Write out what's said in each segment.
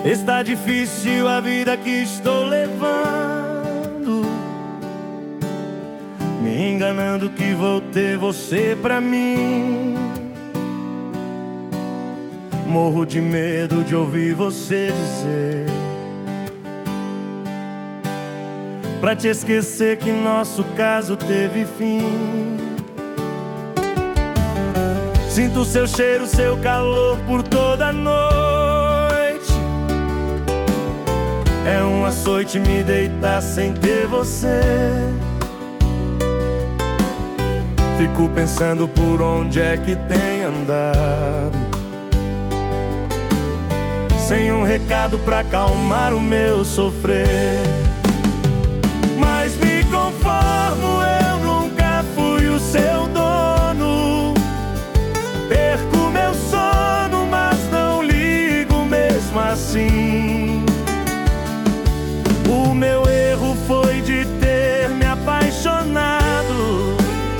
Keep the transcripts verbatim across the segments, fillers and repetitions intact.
Está difícil a vida que estou levando, me enganando que vou ter você pra mim. Morro de medo de ouvir você dizer pra te esquecer que nosso caso teve fim. Sinto seu cheiro, seu calor por toda a noite. É um açoite me deitar sem ter você. Fico pensando por onde é que tem andado, sem um recado pra acalmar o meu sofrer. Mas me conformo, eu nunca fui o seu dono. Perco meu sono, mas não ligo mesmo assim. O meu erro foi de ter me apaixonado.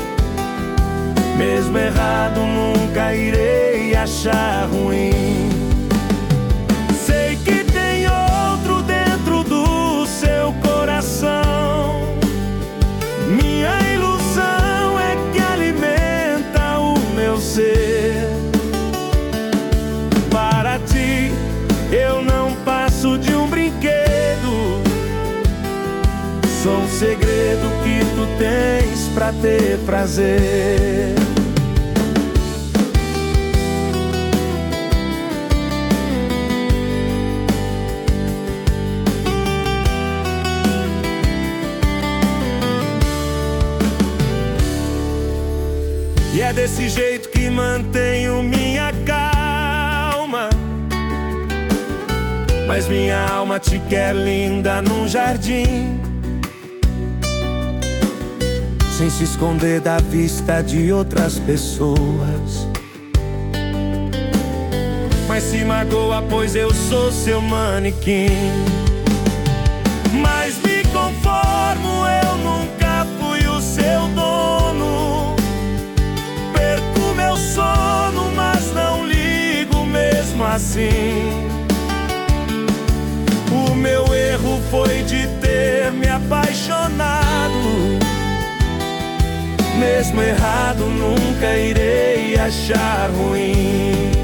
Mesmo errado, nunca irei achar ruim. Sei que tem outro dentro do seu coração. Minha ilusão é que alimenta o meu ser. Para ti, eu não passo de um brinquedo. Sou um segredo que tu tens pra ter prazer. E é desse jeito que mantenho minha calma. Mas minha alma te quer linda num jardim, sem se esconder da vista de outras pessoas. Mas se magoa, pois eu sou seu manequim. Mas me conformo, eu nunca fui o seu dono. Perco meu sono, mas não ligo mesmo assim. O meu erro foi de ter me apaixonado. Mesmo errado, nunca irei achar ruim.